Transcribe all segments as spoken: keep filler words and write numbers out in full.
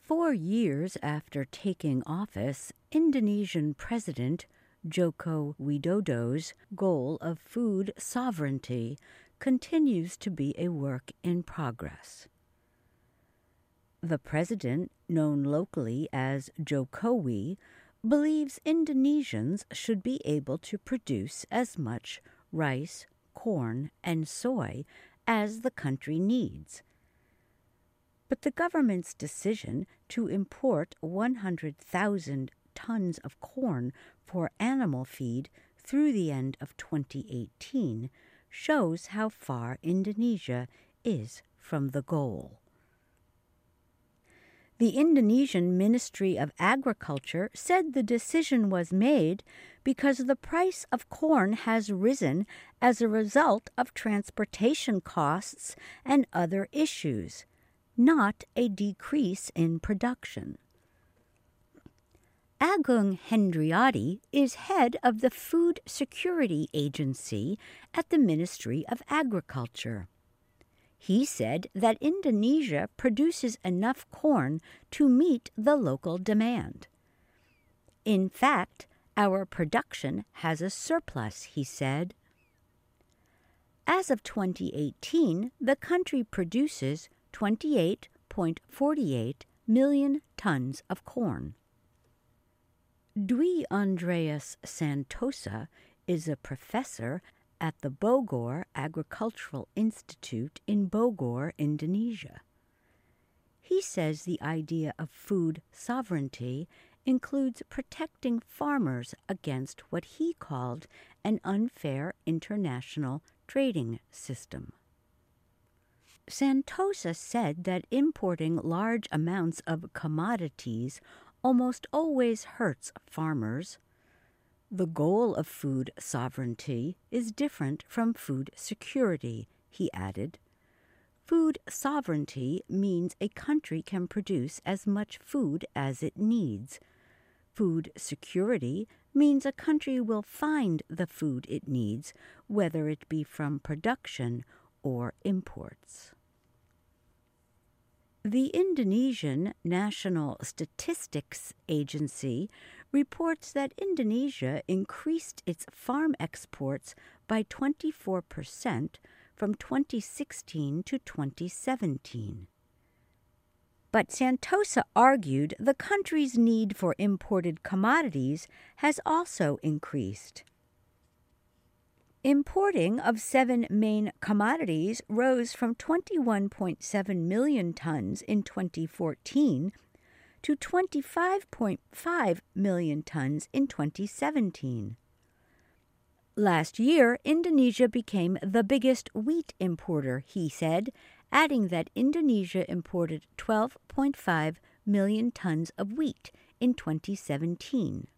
Four years after taking office, Indonesian President Joko Widodo's goal of food sovereignty continues to be a work in progress. The president, known locally as Jokowi, believes Indonesians should be able to produce as much rice, corn, and soy as the country needs. But the government's decision to import one hundred thousand tons of corn for animal feed through the end of twenty eighteen shows how far Indonesia is from the goal. The Indonesian Ministry of Agriculture said the decision was made because the price of corn has risen as a result of transportation costs and other issues, not a decrease in production. Agung Hendriati is head of the Food Security Agency at the Ministry of Agriculture. He said that Indonesia produces enough corn to meet the local demand. In fact, our production has a surplus, he said. As of twenty eighteen, the country produces twenty-eight point four eight million tons of corn. Dwi Andreas Santosa is a professor at the Bogor Agricultural Institute in Bogor, Indonesia. He says the idea of food sovereignty includes protecting farmers against what he called an unfair international trading system. Santosa said that importing large amounts of commodities almost always hurts farmers. The goal of food sovereignty is different from food security, he added. Food sovereignty means a country can produce as much food as it needs. Food security means a country will find the food it needs, whether it be from production or imports. The Indonesian National Statistics Agency reports that Indonesia increased its farm exports by twenty-four percent from twenty sixteen to twenty seventeen. But Santosa argued the country's need for imported commodities has also increased. Importing of seven main commodities rose from twenty-one point seven million tons in twenty fourteen to twenty-five point five million tons in twenty seventeen. Last year, Indonesia became the biggest wheat importer, he said, adding that Indonesia imported twelve point five million tons of wheat in twenty seventeen.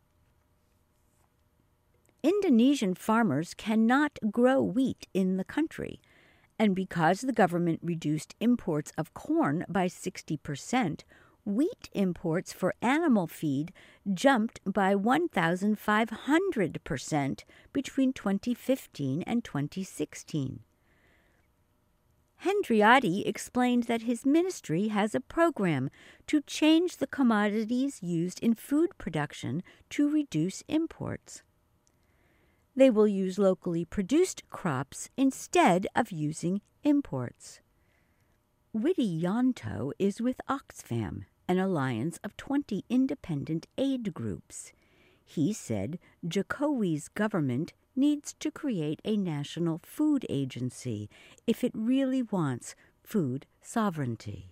Indonesian farmers cannot grow wheat in the country, and because the government reduced imports of corn by sixty percent, wheat imports for animal feed jumped by one thousand five hundred percent between twenty fifteen and twenty sixteen. Hendriati explained that his ministry has a program to change the commodities used in food production to reduce imports. They will use locally produced crops instead of using imports. Widianto is with Oxfam, an alliance of twenty independent aid groups. He said Jokowi's government needs to create a national food agency if it really wants food sovereignty.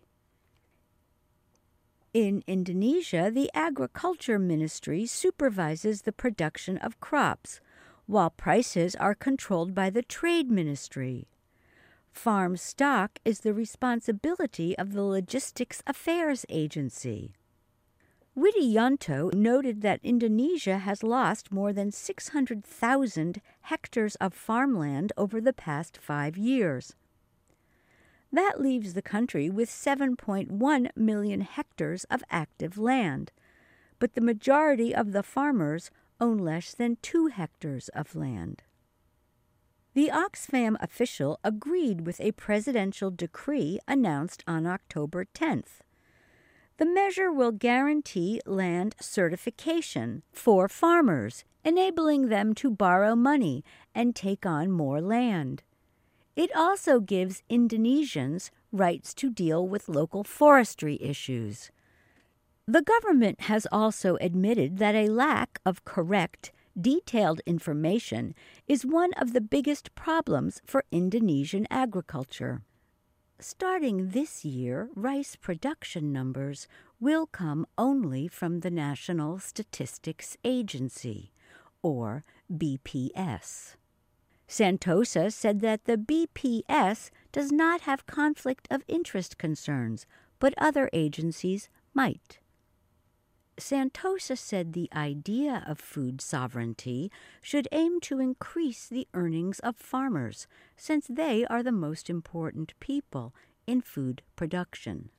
In Indonesia, the Agriculture Ministry supervises the production of crops, while prices are controlled by the Trade Ministry. Farm stock is the responsibility of the Logistics Affairs Agency. Widianto noted that Indonesia has lost more than six hundred thousand hectares of farmland over the past five years. That leaves the country with seven point one million hectares of active land, but the majority of the farmers own less than two hectares of land. The Oxfam official agreed with a presidential decree announced on October tenth. The measure will guarantee land certification for farmers, enabling them to borrow money and take on more land. It also gives Indonesians rights to deal with local forestry issues. The government has also admitted that a lack of correct, detailed information is one of the biggest problems for Indonesian agriculture. Starting this year, rice production numbers will come only from the National Statistics Agency, or B P S. Santosa said that the B P S does not have conflict of interest concerns, but other agencies might. Santosa said the idea of food sovereignty should aim to increase the earnings of farmers, since they are the most important people in food production.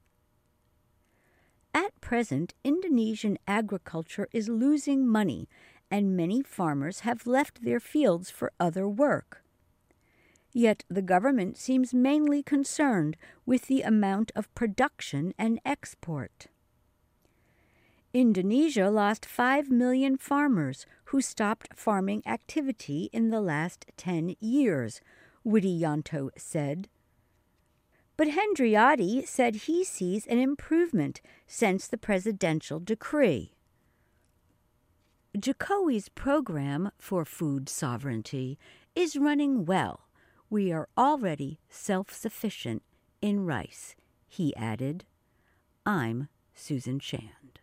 At present, Indonesian agriculture is losing money, and many farmers have left their fields for other work. Yet the government seems mainly concerned with the amount of production and export. Indonesia lost five million farmers who stopped farming activity in the last ten years, Widianto said. But Hendriati said he sees an improvement since the presidential decree. Jokowi's program for food sovereignty is running well. We are already self-sufficient in rice, he added. I'm Susan Chan.